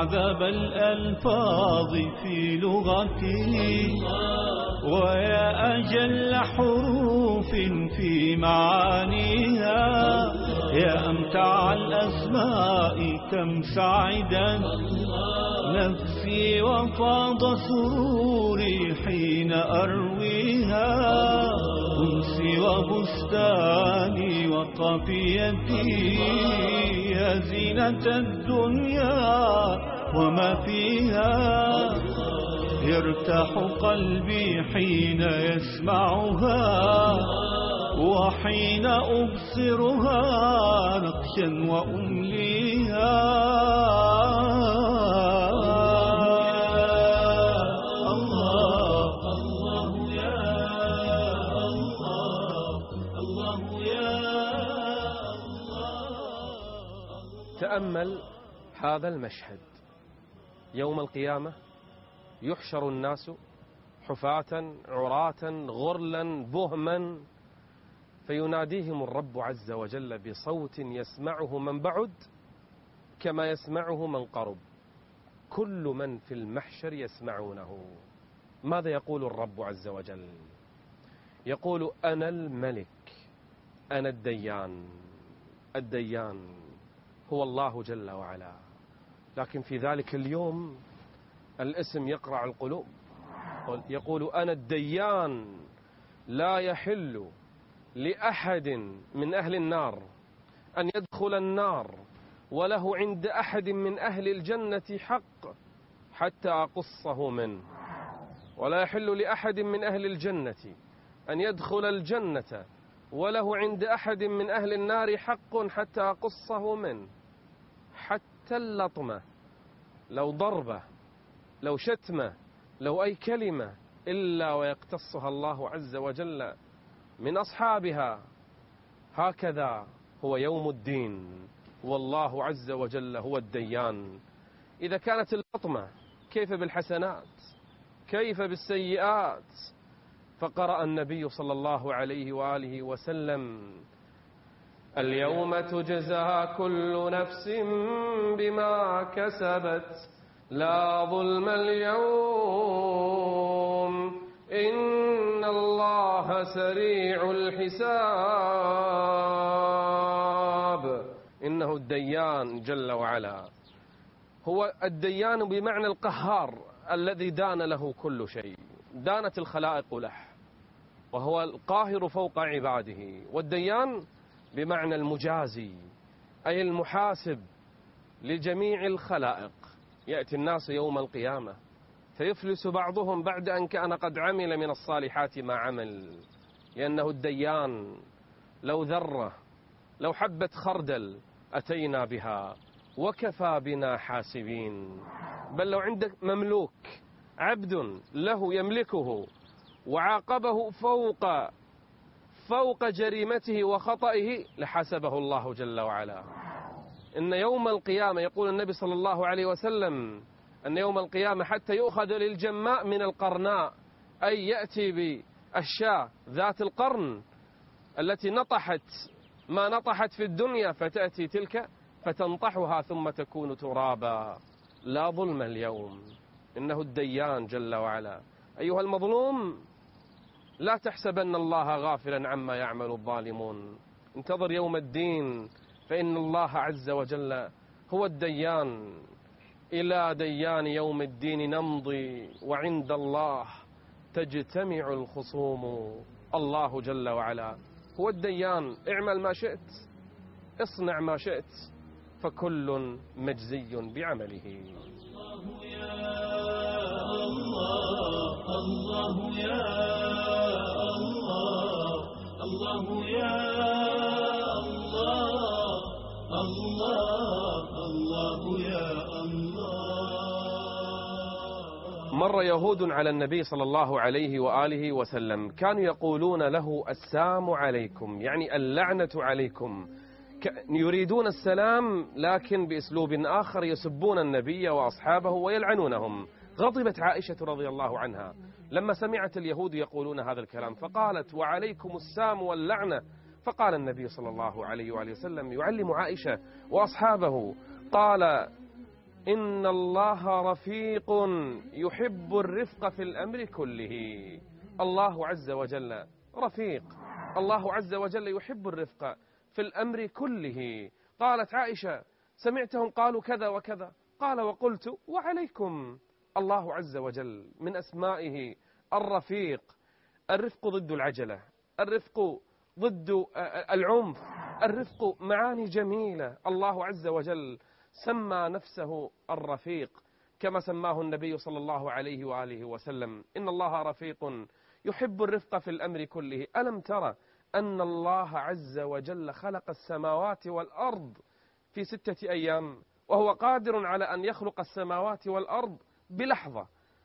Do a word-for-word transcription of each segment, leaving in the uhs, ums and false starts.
أعذب الألفاظ في لغتي ويا أجل حروف في معانيها، يا أمتع الأسماء كم سعدت نفسي وفاض سروري حين أرويها، أنسي وبستاني وقافيتي يا زينة الدنيا وما فيها، يرتاح قلبي حين يسمعها وحين أبصرها نقشا وأمليها. الله الله يا الله الله يا الله. تأمل هذا المشهد يوم القيامة، يحشر الناس حفاة عراة غرلا بهما، فيناديهم الرب عز وجل بصوت يسمعه من بعد كما يسمعه من قرب، كل من في المحشر يسمعونه. ماذا يقول الرب عز وجل؟ يقول: أنا الملك، أنا الديان. الديان هو الله جل وعلا، لكن في ذلك اليوم الاسم يقرع القلوب. يقول: أنا الديان، لا يحل لأحد من أهل النار أن يدخل النار وله عند أحد من أهل الجنة حق حتى أقصه منه، ولا يحل لأحد من أهل الجنة أن يدخل الجنة وله عند أحد من أهل النار حق حتى أقصه منه. حتى اللطمة، لو ضربة، لو شتمة، لو أي كلمة، إلا ويقتصها الله عز وجل من أصحابها. هكذا هو يوم الدين، والله عز وجل هو الديان. إذا كانت اللطمة، كيف بالحسنات؟ كيف بالسيئات؟ فقرأ النبي صلى الله عليه وآله وسلم: اليوم تجزى كل نفس بما كسبت لا ظلم اليوم إن الله سريع الحساب. إنه الديان جل وعلا، هو الديان بمعنى القهار الذي دان له كل شيء، دانت الخلائق له، وهو القاهر فوق عباده. والديان بمعنى المجازي، أي المحاسب لجميع الخلائق. يأتي الناس يوم القيامة فيفلس بعضهم بعد أن كان قد عمل من الصالحات ما عمل، لأنه الديان. لو ذرة، لو حبة خردل أتينا بها وكفى بنا حاسبين. بل لو عندك مملوك، عبد له يملكه، وعاقبه فوق فوق جريمته وخطئه، لحسبه الله جل وعلا. إن يوم القيامة، يقول النبي صلى الله عليه وسلم، أن يوم القيامة حتى يؤخذ للجماء من القرناء، أي يأتي بالشاة ذات القرن التي نطحت ما نطحت في الدنيا، فتأتي تلك فتنطحها ثم تكون ترابا. لا ظلم اليوم، إنه الديان جل وعلا. أيها المظلوم، لا تحسبن الله غافلا عما يعمل الظالمون، انتظر يوم الدين، فإن الله عز وجل هو الديان. إلى ديان يوم الدين نمضي، وعند الله تجتمع الخصوم. الله جل وعلا هو الديان. اعمل ما شئت، اصنع ما شئت، فكل مجزي بعمله. الله يا الله الله يا الله الله يا الله الله الله يا الله. مر يهود على النبي صلى الله عليه وآله وسلم، كانوا يقولون له: السلام عليكم، يعني اللعنة عليكم. يريدون السلام لكن بأسلوب آخر، يسبون النبي وأصحابه ويلعنونهم. غضبت عائشة رضي الله عنها لما سمعت اليهود يقولون هذا الكلام، فقالت: وعليكم السام واللعنة. فقال النبي صلى الله عليه وآله وسلم يعلم عائشة وأصحابه، قال: إن الله رفيق يحب الرفق في الأمر كله. الله عز وجل رفيق، الله عز وجل يحب الرفق في الأمر كله. قالت عائشة: سمعتهم قالوا كذا وكذا، قال: وقلت وعليكم. الله عز وجل من أسمائه الرفيق. الرفق ضد العجلة، الرفق ضد العنف، الرفق معاني جميلة. الله عز وجل سمى نفسه الرفيق كما سماه النبي صلى الله عليه وآله وسلم: إن الله رفيق يحب الرفق في الأمر كله. ألم ترى أن الله عز وجل خلق السماوات والأرض في ستة أيام، وهو قادر على أن يخلق السماوات والأرض بلحظة،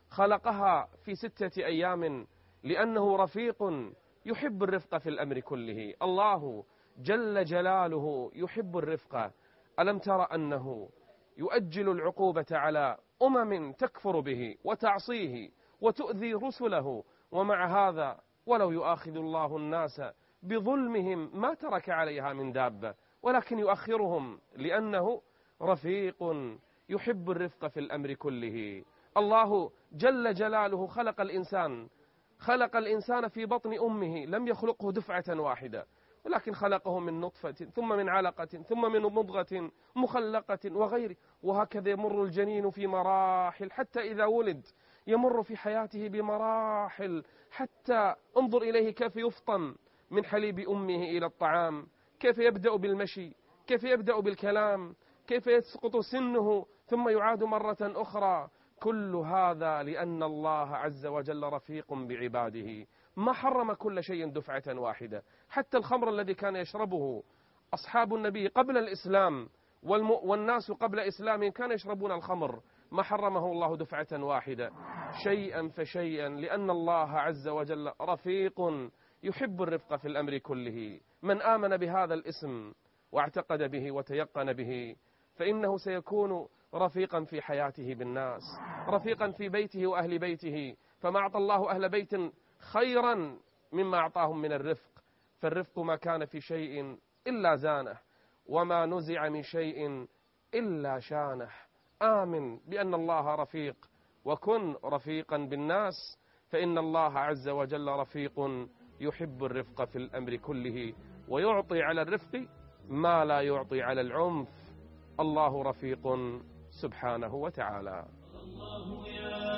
خلقها في ستة أيام لأنه رفيق يحب الرفق في الأمر كله. الله جل جلاله يحب الرفق. ألم ترى أنه يؤجل العقوبة على أمم تكفر به وتعصيه وتؤذي رسله، ومع هذا ولو يؤاخذ الله الناس بظلمهم ما ترك عليها من دابة، ولكن يؤخرهم لأنه رفيق يحب الرفق في الأمر كله. الله جل جلاله خلق الإنسان خلق الإنسان في بطن أمه، لم يخلقه دفعة واحدة، ولكن خلقه من نطفة ثم من علقة ثم من مضغة مخلقة وغيره، وهكذا يمر الجنين في مراحل حتى إذا ولد يمر في حياته بمراحل، حتى انظر إليه كيف يفطم من حليب أمه إلى الطعام، كيف يبدأ بالمشي، كيف يبدأ بالكلام، كيف يسقط سنه ثم يعاد مرة أخرى. كل هذا لأن الله عز وجل رفيق بعباده، ما حرم كل شيء دفعة واحدة. حتى الخمر الذي كان يشربه أصحاب النبي قبل الإسلام والناس قبل إسلام كان يشربون الخمر، ما حرمه الله دفعة واحدة، شيئا فشيئا، لأن الله عز وجل رفيق يحب الرفق في الأمر كله. من آمن بهذا الاسم واعتقد به وتيقن به فإنه سيكون رفيقا في حياته بالناس، رفيقا في بيته وأهل بيته. فما أعطى الله أهل بيت خيرا مما أعطاهم من الرفق، فالرفق ما كان في شيء إلا زانه، وما نزع من شيء إلا شانه. آمن بأن الله رفيق، وكن رفيقا بالناس، فإن الله عز وجل رفيق يحب الرفق في الأمر كله، ويعطي على الرفق ما لا يعطي على العنف. الله رفيق سبحانه وتعالى. الله يا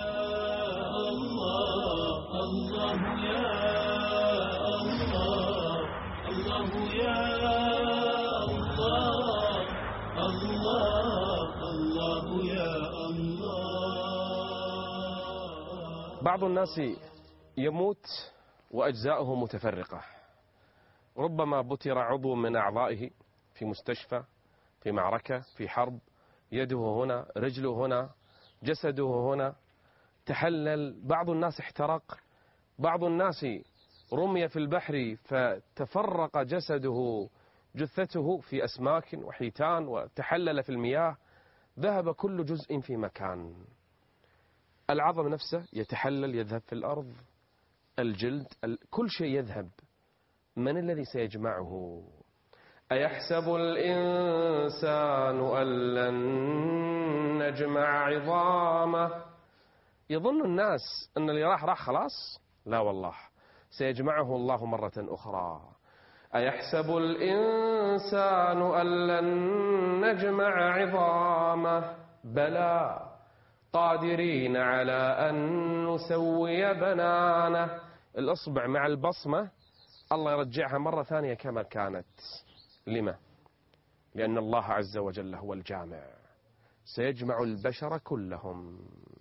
الله، الله يا الله، الله يا الله، الله الله يا الله. بعض الناس يموت وأجزاؤه متفرقة، ربما بتر عضو من أعضائه في مستشفى، في معركة، في حرب، يده هنا، رجله هنا، جسده هنا، تحلل. بعض الناس احترق، بعض الناس رمي في البحر فتفرق جسده، جثته في أسماك وحيتان، وتحلل في المياه، ذهب كل جزء في مكان. العظم نفسه يتحلل، يذهب في الأرض، الجلد، كل شيء يذهب. من الذي سيجمعه؟ أيحسب الإنسان أن لن نجمع عظامه؟ يظن الناس أن اللي راح راح خلاص، لا والله، سيجمعه الله مرة أخرى. أيحسب الإنسان أن لن نجمع عظامه؟ بلى قادرين على أن نسوي بنانه. الأصبع مع البصمة الله يرجعها مرة ثانية كما كانت. لما؟ لأن الله عز وجل هو الجامع، سيجمع البشر كلهم.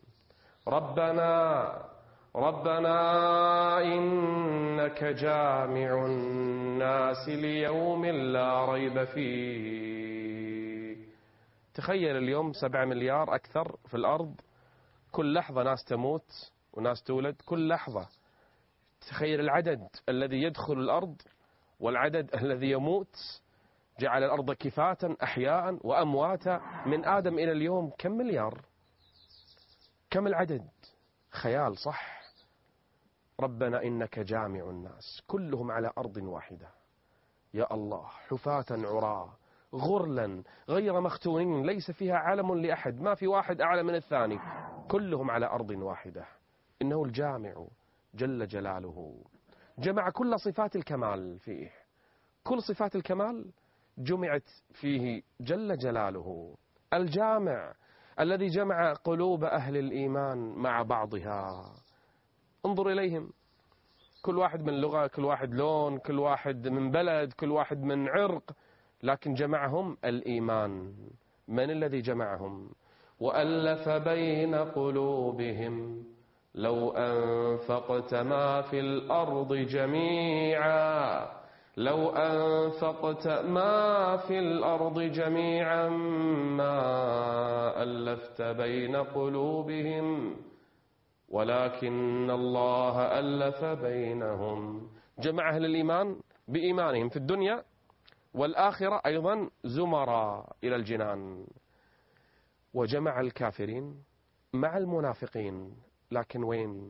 ربنا ربنا إنك جامع الناس ليوم لا ريب فيه. تخيل اليوم سبعة مليار أكثر في الأرض، كل لحظة ناس تموت وناس تولد، كل لحظة. تخيل العدد الذي يدخل الأرض والعدد الذي يموت. جعل الأرض كفاة أحياء وأمواتا، من آدم إلى اليوم كم مليار؟ كم العدد؟ خيال صح. ربنا إنك جامع الناس كلهم على أرض واحدة، يا الله، حفاة عراة غرلا غير مختونين، ليس فيها علم لأحد، ما في واحد أعلى من الثاني، كلهم على أرض واحدة. إنه الجامع جل جلاله، جمع كل صفات الكمال فيه، كل صفات الكمال جمعت فيه جل جلاله. الجامع الذي جمع قلوب أهل الإيمان مع بعضها. انظر إليهم، كل واحد من لغة، كل واحد لون، كل واحد من بلد، كل واحد من عرق، لكن جمعهم الإيمان. من الذي جمعهم؟ وألف بين قلوبهم لو أنفقت ما في الأرض جميعا لو أنفقت ما في الأرض جميعا ما ألفت بين قلوبهم ولكن الله ألف بينهم. جمع أهل الإيمان بإيمانهم في الدنيا والآخرة أيضا زمرا إلى الجنان، وجمع الكافرين مع المنافقين، لكن وين؟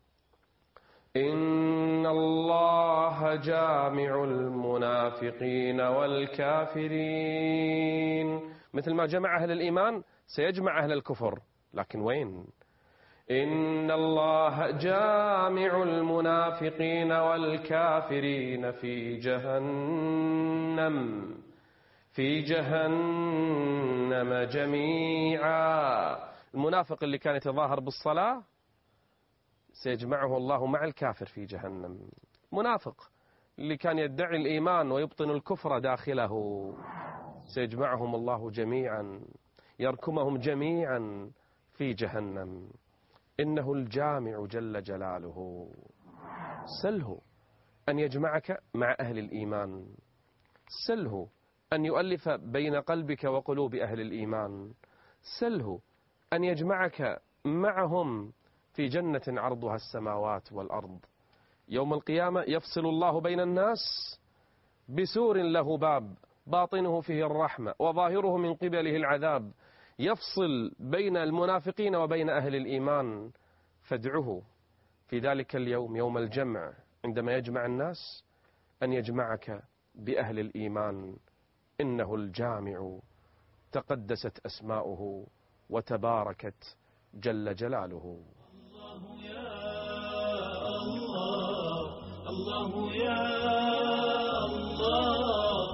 إن الله جامع المنافقين والكافرين. مثل ما جمع أهل الإيمان سيجمع أهل الكفر، لكن وين؟ إن الله جامع المنافقين والكافرين في جهنم في جهنم جميعا. المنافق اللي كان يتظاهر بالصلاة سيجمعه الله مع الكافر في جهنم. منافق اللي كان يدعي الإيمان ويبطن الكفر داخله سيجمعهم الله جميعا، يركمهم جميعا في جهنم. إنه الجامع جل جلاله. سله أن يجمعك مع أهل الإيمان، سله أن يؤلف بين قلبك وقلوب أهل الإيمان، سله أن يجمعك معهم في جنة عرضها السماوات والأرض. يوم القيامة يفصل الله بين الناس بسور له باب باطنه فيه الرحمة وظاهره من قبله العذاب، يفصل بين المنافقين وبين أهل الإيمان. فادعه في ذلك اليوم يوم الجمع عندما يجمع الناس أن يجمعك بأهل الإيمان. إنه الجامع تقدست أسماؤه وتباركت جل جلاله. الله يا الله الله يا الله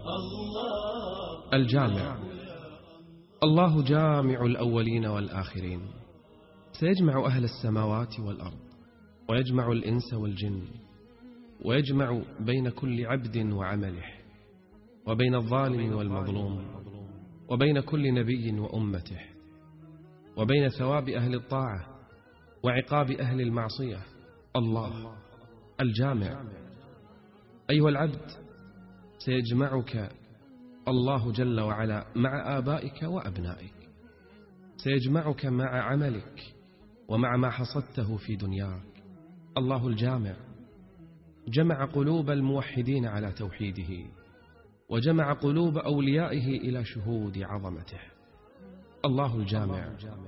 الله. الجامع. الله جامع الأولين والآخرين، سيجمع أهل السماوات والأرض، ويجمع الإنس والجن، ويجمع بين كل عبد وعمله، وبين الظالم والمظلوم، وبين كل نبي وأمته، وبين ثواب أهل الطاعة وعقاب أهل المعصية. الله الجامع. أيها العبد، سيجمعك الله جل وعلا مع آبائك وأبنائك، سيجمعك مع عملك ومع ما حصدته في دنياك. الله الجامع جمع قلوب الموحدين على توحيده، وجمع قلوب أوليائه إلى شهود عظمته. الله الجامع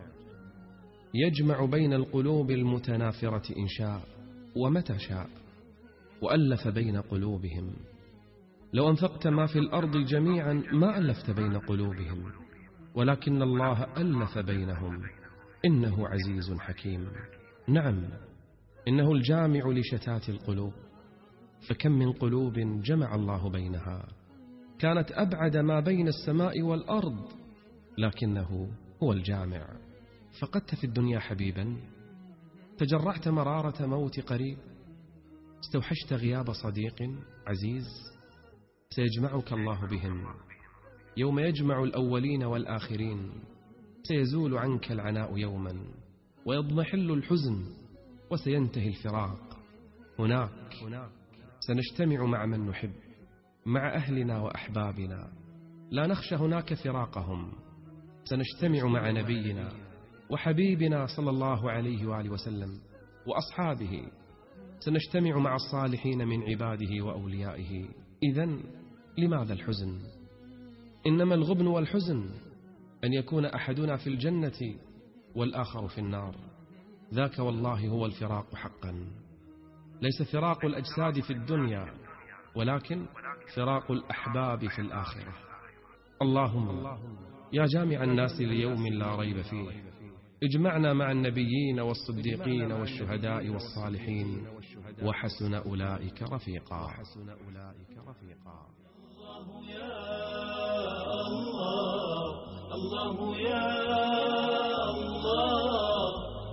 يجمع بين القلوب المتنافرة إن شاء ومتى شاء، وألف بين قلوبهم. لو أنفقت ما في الأرض جميعا ما ألفت بين قلوبهم، ولكن الله ألف بينهم، إنه عزيز حكيم. نعم، إنه الجامع لشتات القلوب، فكم من قلوب جمع الله بينها كانت أبعد ما بين السماء والأرض، لكنه هو الجامع. فقدت في الدنيا حبيبا، تجرعت مرارة موت قريب، استوحشت غياب صديق عزيز، سيجمعك الله بهم. يوم يجمع الأولين والآخرين سيزول عنك العناء يوما، ويضمحل الحزن، وسينتهي الفراق. هناك سنجتمع مع من نحب، مع أهلنا وأحبابنا، لا نخشى هناك فراقهم. سنجتمع مع نبينا وحبيبنا صلى الله عليه وآله وسلم وأصحابه، سنجتمع مع الصالحين من عباده وأوليائه. إذن لماذا الحزن؟ إنما الغبن والحزن أن يكون أحدنا في الجنة والآخر في النار. ذاك والله هو الفراق حقا، ليس فراق الأجساد في الدنيا، ولكن فراق الأحباب في الآخرة. اللهم يا جامع الناس ليوم لا ريب فيه اجمعنا مع النبيين والصديقين والشهداء والصالحين وحسن أولئك رفيقا. الله يا الله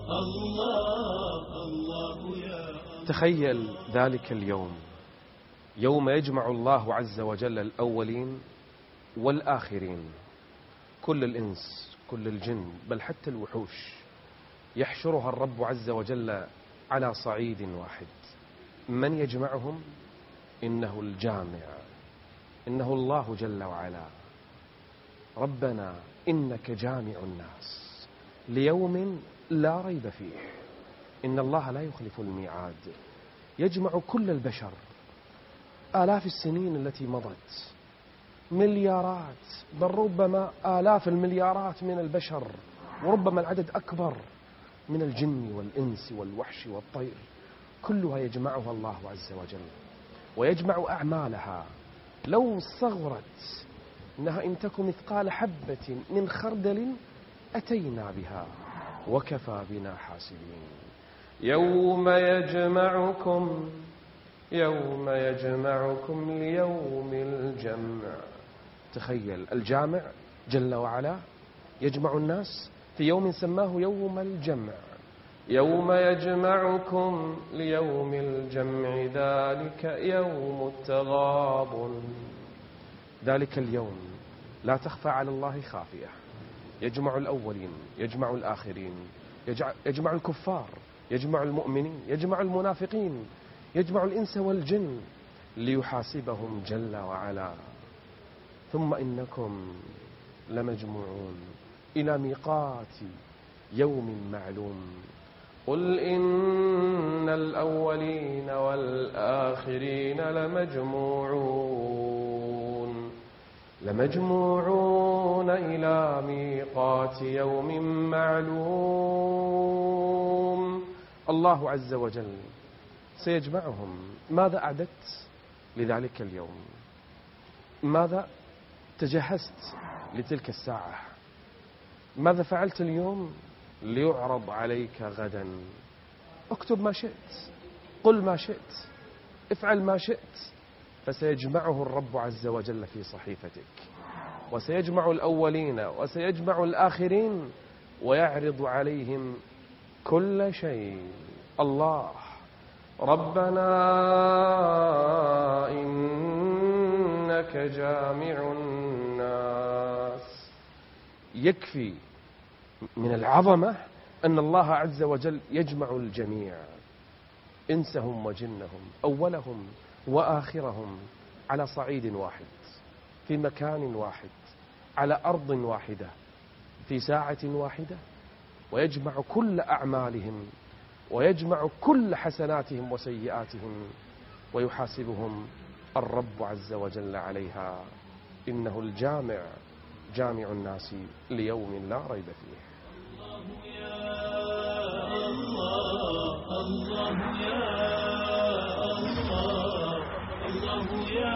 الله الله يا. تخيل ذلك اليوم، يوم يجمع الله عز وجل الأولين والآخرين، كل الإنس كل الجن بل حتى الوحوش، يحشرها الرب عز وجل على صعيد واحد. من يجمعهم؟ إنه الجامع، إنه الله جل وعلا. ربنا إنك جامع الناس ليوم لا ريب فيه. إن الله لا يخلف الميعاد، يجمع كل البشر. آلاف السنين التي مضت، مليارات بل ربما آلاف المليارات من البشر، وربما العدد أكبر من الجن والإنس والوحش والطير، كلها يجمعها الله عز وجل ويجمع أعمالها. لو صغرت إنها إن تكن مثقال حبة من خردل أتينا بها وكفى بنا حاسبين. يوم يجمعكم يوم يجمعكم ليوم الجمع. تخيل الجامع جل وعلا يجمع الناس في يوم سماه يوم الجمع. يوم يجمعكم ليوم الجمع ذلك يوم التغابن. ذلك اليوم لا تخفى على الله خافية. يجمع الأولين، يجمع الآخرين، يجمع الكفار، يجمع المؤمنين، يجمع المنافقين، يجمع الإنس والجن ليحاسبهم جل وعلا. ثم إنكم لمجموعون إلى ميقات يوم معلوم. قل إن الأولين والآخرين لمجموعون لمجموعون إلى ميقات يوم معلوم. الله عز وجل سيجمعهم. ماذا أعددت لذلك اليوم؟ ماذا تجهزت لتلك الساعة؟ ماذا فعلت اليوم ليعرض عليك غدا؟ اكتب ما شئت، قل ما شئت، افعل ما شئت، فسيجمعه الرب عز وجل في صحيفتك، وسيجمع الأولين وسيجمع الآخرين ويعرض عليهم كل شيء. الله ربنا إنك جامع الناس. يكفي من العظمة أن الله عز وجل يجمع الجميع، إنسهم وجنهم، أولهم وآخرهم، على صعيد واحد، في مكان واحد، على أرض واحدة، في ساعة واحدة، ويجمع كل أعمالهم ويجمع كل حسناتهم وسيئاتهم ويحاسبهم الرب عز وجل عليها. إنه الجامع، جامع الناس ليوم لا ريب فيه. الله يا الله الله يا الله الله يا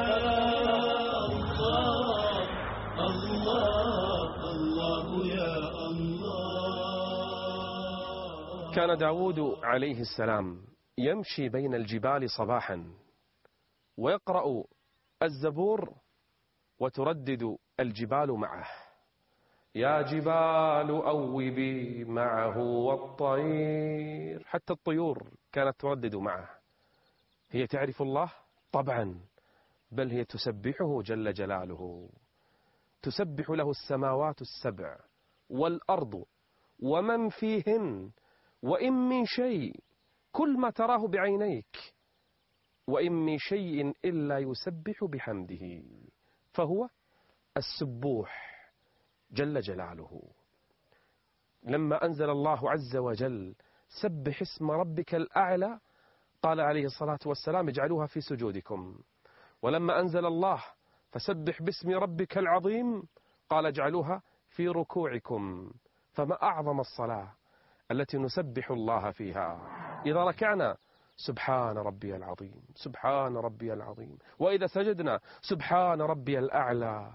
الله الله الله يا الله. كان داود عليه السلام يمشي بين الجبال صباحا ويقرأ الزبور وتردد الجبال معه: يا جبال أوبي معه والطير. حتى الطيور كانت تردد معه. هي تعرف الله؟ طبعا، بل هي تسبحه جل جلاله. تسبح له السماوات السبع والأرض ومن فيهن وإن من شيء، كل ما تراه بعينيك، وإن من شيء إلا يسبح بحمده، فهو السبوح جل جلاله. لما أنزل الله عز وجل سبح اسم ربك الأعلى قال عليه الصلاة والسلام اجعلوها في سجودكم. ولما أنزل الله فسبح باسم ربك العظيم قال اجعلوها في ركوعكم. فما أعظم الصلاة التي نسبح الله فيها. إذا ركعنا سبحان ربي العظيم، سبحان ربي العظيم. وإذا سجدنا سبحان ربي الأعلى.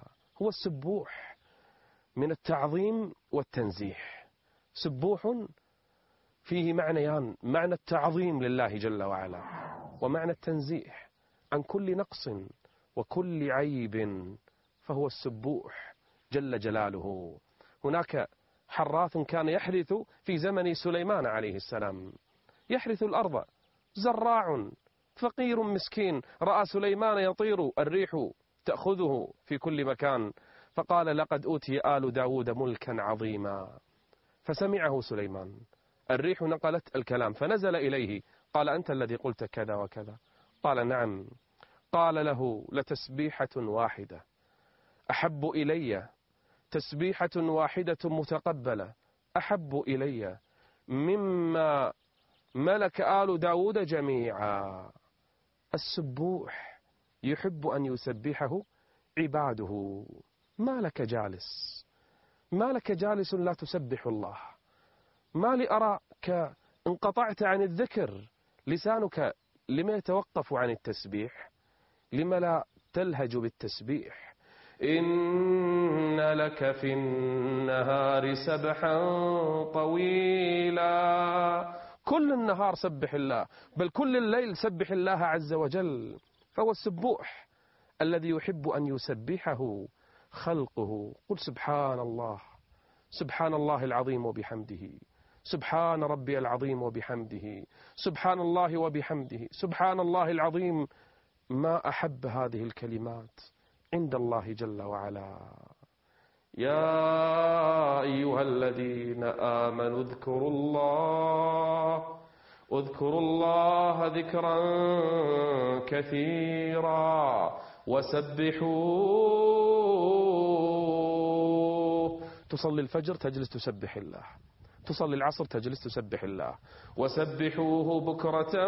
هو السبوح من التعظيم والتنزيه. سبوح فيه معنيان: معنى التعظيم لله جل وعلا، ومعنى التنزيه عن كل نقص وكل عيب، فهو السبوح جل جلاله. هناك حراث كان يحرث في زمن سليمان عليه السلام، يحرث الأرض، زراع فقير مسكين، رأى سليمان يطير، الريح تأخذه في كل مكان، فقال: لقد أوتي آل داود ملكا عظيما. فسمعه سليمان، الريح نقلت الكلام، فنزل إليه قال: أنت الذي قلت كذا وكذا؟ قال: نعم. قال له: لتسبيحة واحدة أحب إلي، تسبيحة واحدة متقبلة أحب إلي مما ملك آل داود جميعا. السبوح يحب أن يسبحه عباده. ما لك جالس، ما لك جالس لا تسبح الله؟ ما لي أراك انقطعت عن الذكر؟ لسانك لما يتوقف عن التسبيح؟ لما لا تلهج بالتسبيح؟ إن لك في النهار سبحا طويلا. كل النهار سبح الله، بل كل الليل سبح الله عز وجل. فهو السبوح الذي يحب أن يسبحه خلقه. قل سبحان الله، سبحان الله العظيم وبحمده، سبحان ربي العظيم وبحمده، سبحان الله وبحمده، سبحان الله العظيم. ما أحب هذه الكلمات عند الله جل وعلا. يا أيها الذين آمنوا اذكروا الله، اذكروا الله ذكرا كثيرا وسبحوه. تصلي الفجر تجلس تسبح الله، تصلي العصر تجلس تسبح الله، وسبحوه بكرة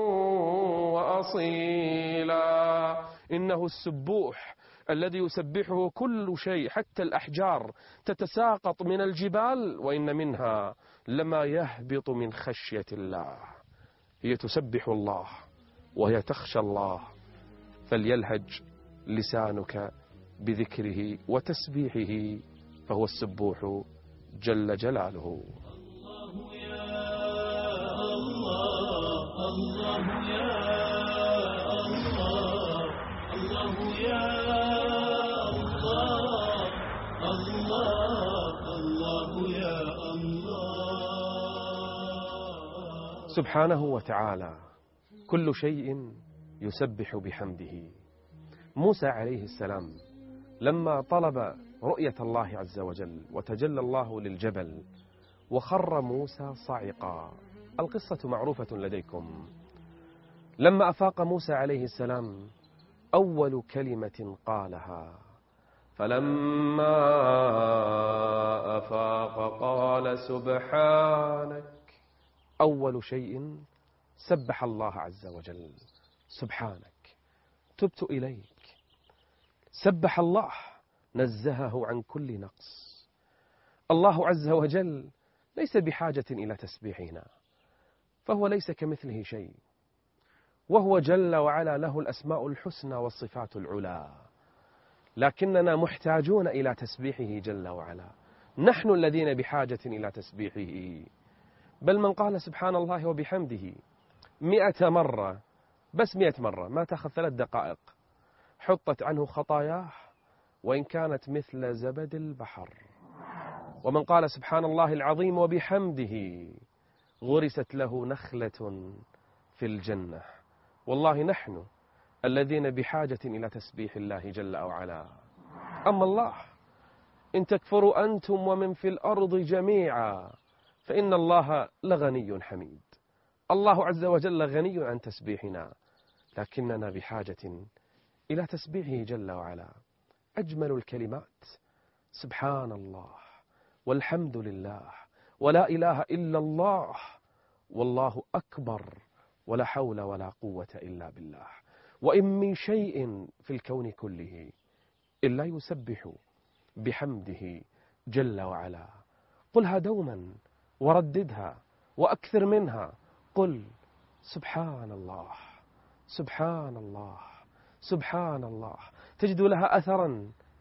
وأصيلا. إنه السبوح الذي يسبحه كل شيء، حتى الأحجار تتساقط من الجبال، وإن منها لما يهبط من خشية الله. هي تسبح الله وهي تخشى الله، فليلهج لسانك بذكره وتسبيحه، فهو السبوح جل جلاله. الله يا الله، الله يا الله، الله يا الله، الله الله يا الله. سبحانه وتعالى كل شيء يسبح بحمده. موسى عليه السلام لما طلب رؤية الله عز وجل وتجلى الله للجبل وخر موسى صعقا، القصة معروفة لديكم. لما أفاق موسى عليه السلام أول كلمة قالها، فلما أفاق قال سبحانك. أول شيء سبح الله عز وجل، سبحانك تبت إليك. سبح الله، نزهه عن كل نقص. الله عز وجل ليس بحاجة إلى تسبيحنا، فهو ليس كمثله شيء، وهو جل وعلا له الأسماء الحسنى والصفات العلى، لكننا محتاجون إلى تسبيحه جل وعلا. نحن الذين بحاجة إلى تسبيحه. بل من قال سبحان الله وبحمده مئة مرة، بس مئة مرة، ما تأخذ ثلاث دقائق، حطت عنه خطاياه وإن كانت مثل زبد البحر. ومن قال سبحان الله العظيم وبحمده غرست له نخلة في الجنة. والله نحن الذين بحاجة إلى تسبيح الله جل وعلا. أما الله إن تكفروا أنتم ومن في الأرض جميعا فإن الله لغني حميد. الله عز وجل غني عن تسبيحنا، لكننا بحاجة إلى تسبيحه جل وعلا. أجمل الكلمات سبحان الله والحمد لله ولا إله إلا الله والله أكبر ولا حول ولا قوة إلا بالله. وإن من شيء في الكون كله إلا يسبح بحمده جل وعلا. قلها دوما ورددها وأكثر منها. قل سبحان الله، سبحان الله، سبحان الله. تجد لها أثرا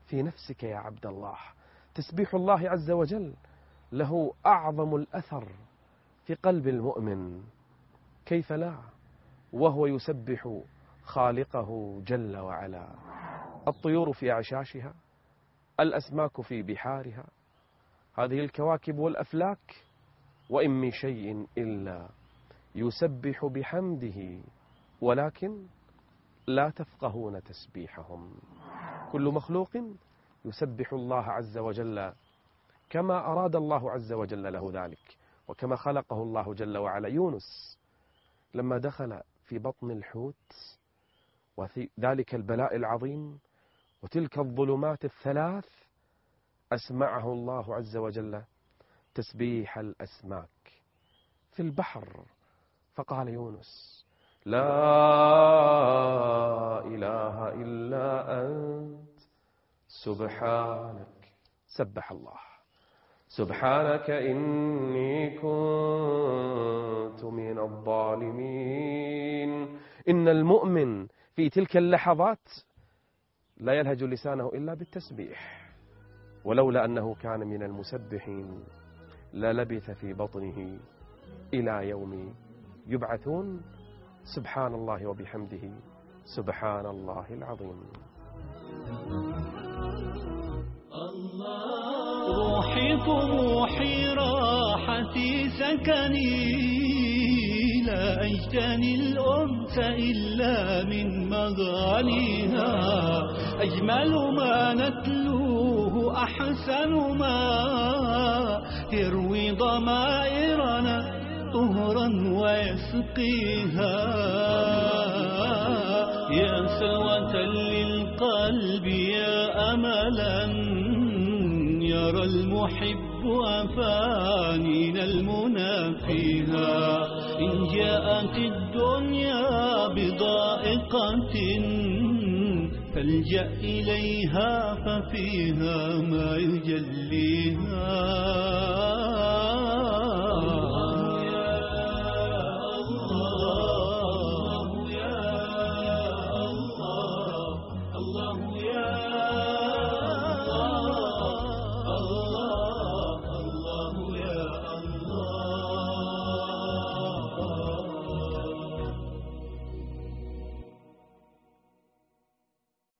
في نفسك يا عبد الله. تسبيح الله عز وجل له أعظم الأثر في قلب المؤمن، كيف لا وهو يسبح خالقه جل وعلا. الطيور في أعشاشها، الأسماك في بحارها، هذه الكواكب والأفلاك، وإن من شيء إلا يسبح بحمده ولكن لا تفقهون تسبيحهم. كل مخلوق يسبح الله عز وجل كما أراد الله عز وجل له ذلك، وكما خلقه الله جل وعلا. يونس لما دخل في بطن الحوت وفي ذلك البلاء العظيم وتلك الظلمات الثلاث، أسمعه الله عز وجل تسبيح الأسماك في البحر، فقال يونس: لا إله إلا أنت سبحانك. سبح الله: سبحانك إني كنت من الظالمين. إن المؤمن في تلك اللحظات لا يلهج لسانه إلا بالتسبيح، ولولا أنه كان من المسبحين للبث في بطنه إلى يوم يبعثون. سبحان الله وبحمده سبحان الله العظيم. روحي طموحي راحتي سكني، لا أجتني الأنس إلا من مغانيها. أجمل ما نتلوه أحسن ما يروي ضمائرنا طهرا ويسقيها. يا سوة للقلب يا أملا يرى المحب أفانينا المنى فيها. إن جاءت الدنيا بضائقة فالجأ إليها ففيها ما يجليها. الله يا الله، الله يا